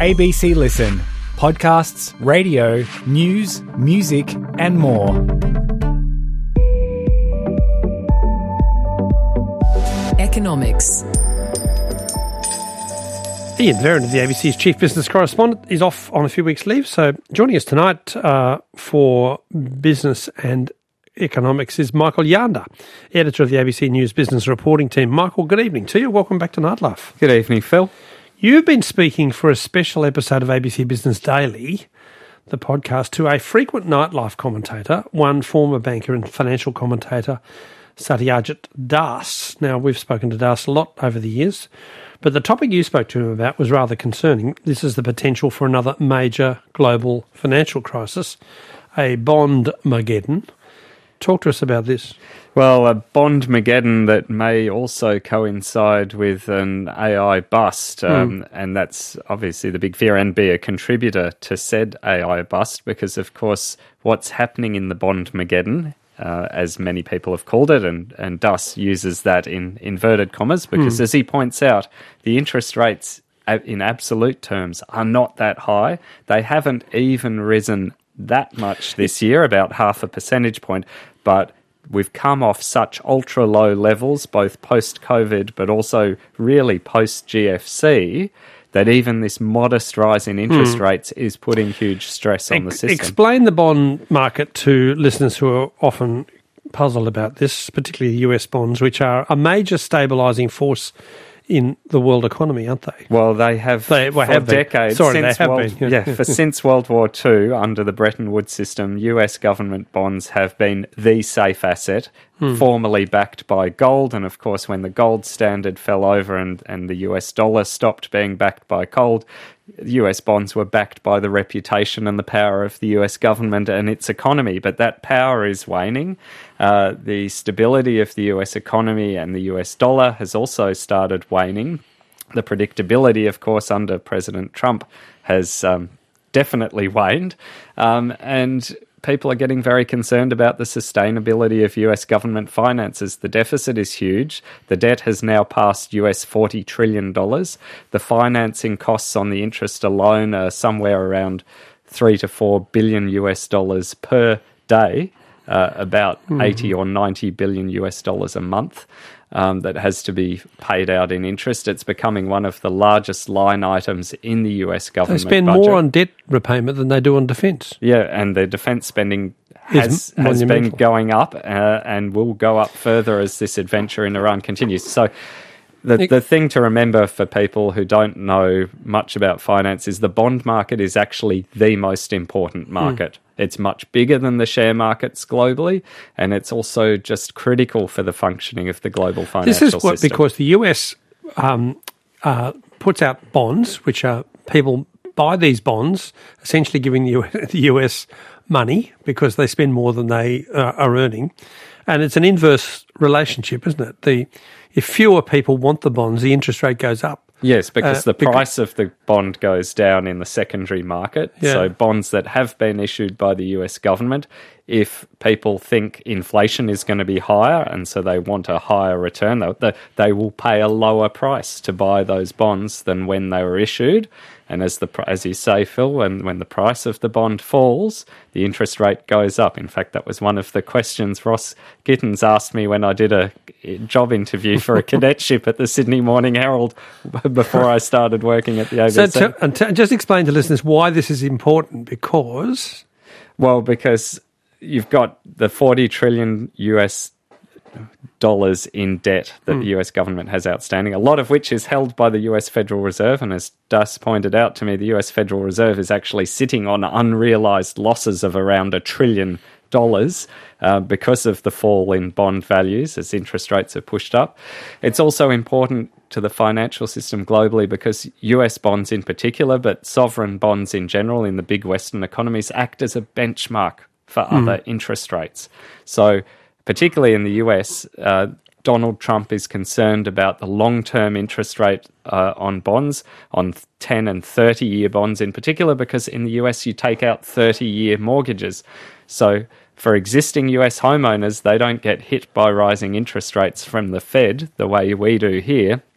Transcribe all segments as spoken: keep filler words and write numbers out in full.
A B C Listen. Podcasts, radio, news, music and more. Economics. Ian Vernon, the A B C's chief business correspondent, is off on a few weeks' leave. So joining us tonight uh, for business and economics is Michael Yander, editor of the A B C News business reporting team. Michael, good evening to you. Welcome back to Nightlife. Good evening, Phil. You've been speaking for a special episode of A B C Business Daily, the podcast, to a frequent nightlife commentator, one former banker and financial commentator, Satyajit Das. Now, we've spoken to Das a lot over the years, but the topic you spoke to him about was rather concerning. This is the potential for another major global financial crisis, a bond-mageddon. Talk to us about this. Well, a bond-mageddon that may also coincide with an A I bust, um, mm. and that's obviously the big fear, and be a contributor to said A I bust, because, of course, what's happening in the bond-mageddon, uh, as many people have called it, and, and Das uses that in inverted commas, because, mm. as he points out, the interest rates in absolute terms are not that high. They haven't even risen that much this year, about half a percentage point, but we've come off such ultra-low levels, both post-COVID but also really post-G F C, that even this modest rise in interest hmm. rates is putting huge stress on the system. Explain the bond market to listeners who are often puzzled about this, particularly U S bonds, which are a major stabilising force in the world economy, aren't they? Well, they have they, well, for have decades. Sorry, since they have World, been. Yeah, for since World War Two, under the Bretton Woods system, U S government bonds have been the safe asset, hmm. formerly backed by gold. And of course, when the gold standard fell over and, and the U S dollar stopped being backed by gold, U S bonds were backed by the reputation and the power of the U S government and its economy. But that power is waning. Uh, the stability of the U S economy and the U S dollar has also started waning. The predictability, of course, under President Trump has um, definitely waned. Um, and people are getting very concerned about the sustainability of U S government finances. The deficit is huge. The debt has now passed U S forty trillion dollars. The financing costs on the interest alone are somewhere around three to four billion U S dollars per day, uh, about mm-hmm. eighty or ninety billion U S dollars a month. Um, that has to be paid out in interest. It's becoming one of the largest line items in the U S government budget. They spend budget. more on debt repayment than they do on defence. Yeah, and the defence spending has, has been going up uh, and will go up further as this adventure in Iran continues. So the, the thing to remember for people who don't know much about finance is the bond market is actually the most important market. Mm. It's much bigger than the share markets globally, and it's also just critical for the functioning of the global financial system. This is what, because the U S um, uh, puts out bonds, which are people buy these bonds, essentially giving the U S, the U S money because they spend more than they uh, are earning. And it's an inverse relationship, isn't it? The if fewer people want the bonds, the interest rate goes up. Yes, because uh, the price because, of the bond goes down in the secondary market. Yeah. So bonds that have been issued by the U S government, if people think inflation is going to be higher and so they want a higher return, they, they will pay a lower price to buy those bonds than when they were issued. And as the as you say, Phil, when, when the price of the bond falls, the interest rate goes up. In fact, that was one of the questions Ross Gittins asked me when I did a job interview for a cadetship at the Sydney Morning Herald before I started working at the A B C. So to, and to, just explain to listeners why this is important, because... Well, because you've got the forty trillion U S dollars in debt that mm. the U S government has outstanding, a lot of which is held by the U S Federal Reserve. And as Das pointed out to me, the U S Federal Reserve is actually sitting on unrealised losses of around a trillion dollars uh, because of the fall in bond values as interest rates are pushed up. It's also important to the financial system globally because U S bonds in particular, but sovereign bonds in general in the big Western economies, act as a benchmark for mm. other interest rates. So particularly in the U S, uh, Donald Trump is concerned about the long-term interest rate uh, on bonds, on ten and thirty-year bonds in particular, because in the U S you take out thirty-year mortgages. So for existing U S homeowners, they don't get hit by rising interest rates from the Fed the way we do here.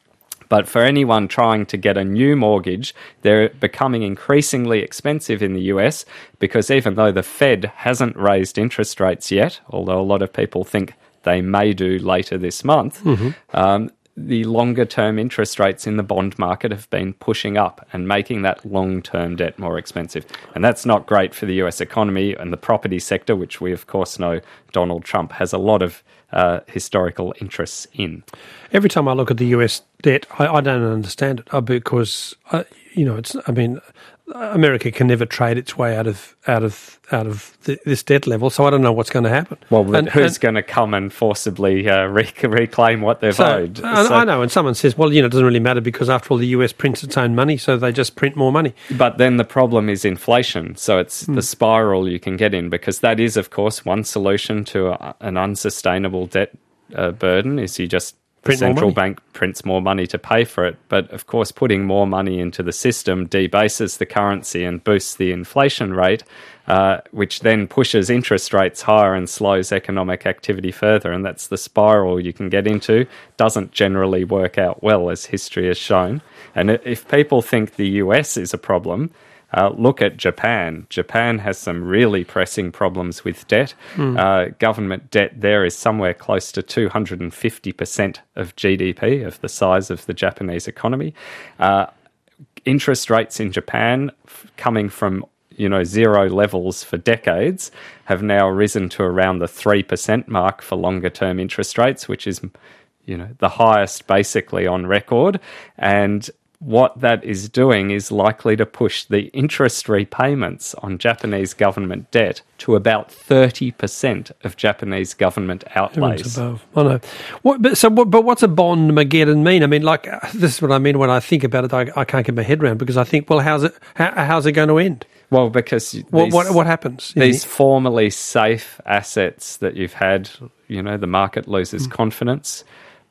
But for anyone trying to get a new mortgage, they're becoming increasingly expensive in the U S because even though the Fed hasn't raised interest rates yet, although a lot of people think they may do later this month, mm-hmm. um, the longer-term interest rates in the bond market have been pushing up and making that long-term debt more expensive. And that's not great for the U S economy and the property sector, which we, of course, know Donald Trump has a lot of uh, historical interests in. Every time I look at the U S debt, I, I don't understand it uh, because, uh, you know, it's. I mean, America can never trade its way out of out of out of the, this debt level, so I don't know what's going to happen. Well, but and, who's and, going to come and forcibly uh, rec- reclaim what they've so, owed? So, I know, and someone says, well, you know, it doesn't really matter because after all, the U S prints its own money, so they just print more money. But then the problem is inflation, so it's mm. the spiral you can get in, because that is, of course, one solution to a, an unsustainable debt uh, burden is you just Print the central more bank prints more money to pay for it. But, of course, putting more money into the system debases the currency and boosts the inflation rate, uh, which then pushes interest rates higher and slows economic activity further. And that's the spiral you can get into. Doesn't generally work out well, as history has shown. And if people think the U S is a problem, Uh, look at Japan. Japan has some really pressing problems with debt. Mm. Uh, government debt there is somewhere close to two hundred fifty percent of G D P, of the size of the Japanese economy. Uh, interest rates in Japan, f- coming from you know zero levels for decades, have now risen to around the three percent mark for longer-term interest rates, which is you know the highest basically on record. And what that is doing is likely to push the interest repayments on Japanese government debt to about thirty percent of Japanese government outlays. Above. I know. What, but, so, what, but what's a bond-mageddon mean? I mean, like, this is what I mean when I think about it. I, I can't get my head around because I think, well, how's it, how, how's it going to end? Well, because these, what, what, what happens? These formerly safe assets that you've had, you know, the market loses mm. confidence.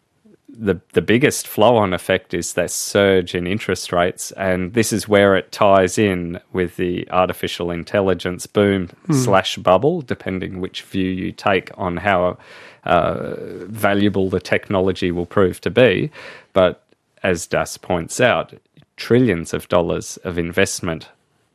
The the biggest flow-on effect is that surge in interest rates, and this is where it ties in with the artificial intelligence boom mm. slash bubble, depending which view you take on how uh, valuable the technology will prove to be. But as Das points out, trillions of dollars of investment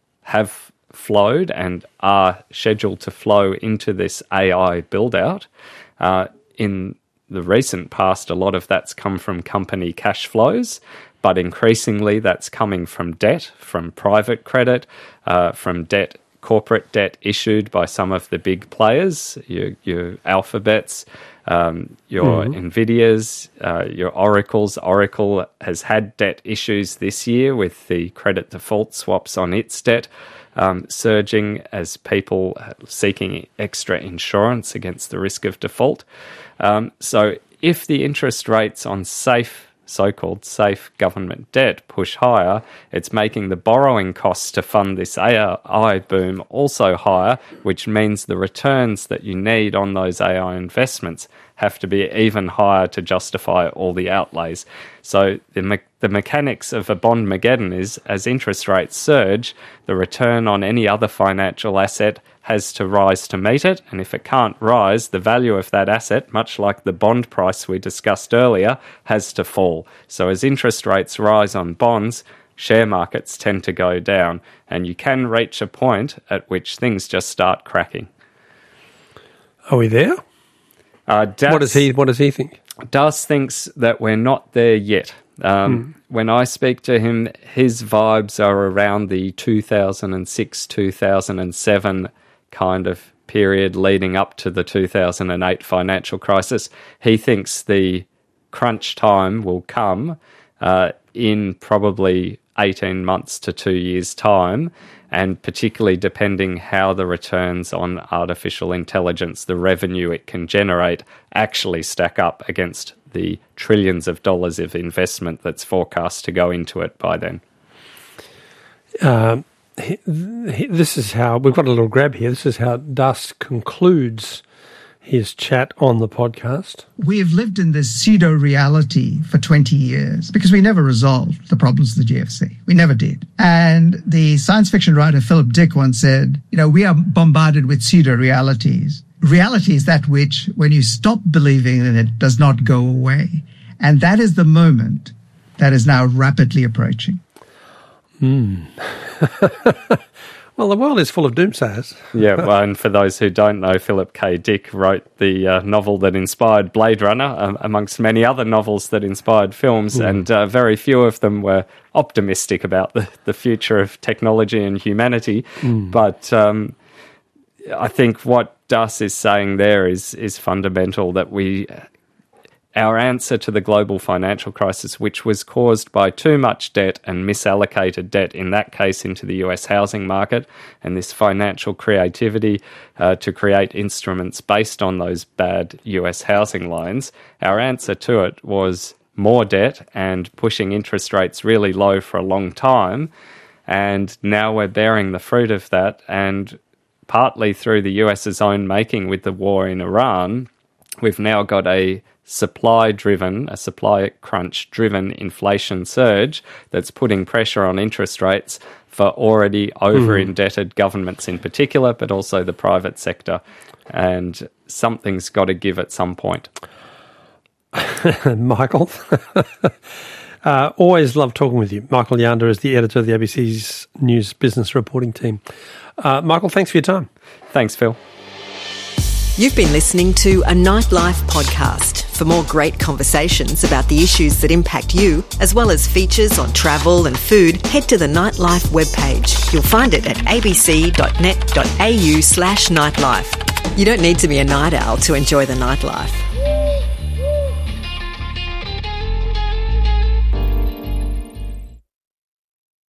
have flowed and are scheduled to flow into this A I build-out. Uh, in the recent past, a lot of that's come from company cash flows, but increasingly that's coming from debt, from private credit, uh, from debt, corporate debt issued by some of the big players, your, your Alphabets, um, your mm-hmm. Nvidias, uh, your Oracles. Oracle has had debt issues this year with the credit default swaps on its debt um, surging as people seeking extra insurance against the risk of default. Um, so if the interest rates on safe, so-called safe government debt push higher, it's making the borrowing costs to fund this A I boom also higher, which means the returns that you need on those A I investments have to be even higher to justify all the outlays. So the me- the mechanics of a bond-mageddon is, as interest rates surge, the return on any other financial asset has to rise to meet it, and if it can't rise, the value of that asset, much like the bond price we discussed earlier, has to fall. So as interest rates rise on bonds, share markets tend to go down, and you can reach a point at which things just start cracking. Are we there? Uh, Das, what does he What does he think? Das thinks that we're not there yet. Um, mm. When I speak to him, his vibes are around the two thousand six, two thousand seven kind of period leading up to the two thousand eight financial crisis. He thinks the crunch time will come uh, in probably eighteen months to two years' time, and particularly depending how the returns on artificial intelligence, the revenue it can generate, actually stack up against the trillions of dollars of investment that's forecast to go into it by then. Um, this is how, we've got a little grab here, this is how Das concludes his chat on the podcast. We have lived in this pseudo-reality for twenty years because we never resolved the problems of the G F C. We never did. And the science fiction writer Philip Dick once said, you know, we are bombarded with pseudo-realities. Reality is that which, when you stop believing in it, does not go away. And that is the moment that is now rapidly approaching. Hmm. Well, the world is full of doomsayers. Yeah, well, and for those who don't know, Philip K. Dick wrote the uh, novel that inspired Blade Runner, um, amongst many other novels that inspired films, mm. and uh, very few of them were optimistic about the, the future of technology and humanity. Mm. But um, I think what Dus is saying there is is fundamental, that we... Our answer to the global financial crisis, which was caused by too much debt and misallocated debt, in that case into the U S housing market, and this financial creativity uh, to create instruments based on those bad U S housing loans, our answer to it was more debt and pushing interest rates really low for a long time. And now we're bearing the fruit of that, and partly through the US's own making with the war in Iran, we've now got a supply-driven, a supply crunch-driven inflation surge that's putting pressure on interest rates for already over-indebted mm. governments in particular, but also the private sector. And something's got to give at some point. Michael, uh, always love talking with you. Michael Yanda is the editor of the A B C's News Business Reporting team. Uh, Michael, thanks for your time. Thanks, Phil. You've been listening to a Nightlife podcast. For more great conversations about the issues that impact you, as well as features on travel and food, head to the Nightlife webpage. You'll find it at abc.net.au slash nightlife. You don't need to be a night owl to enjoy the nightlife.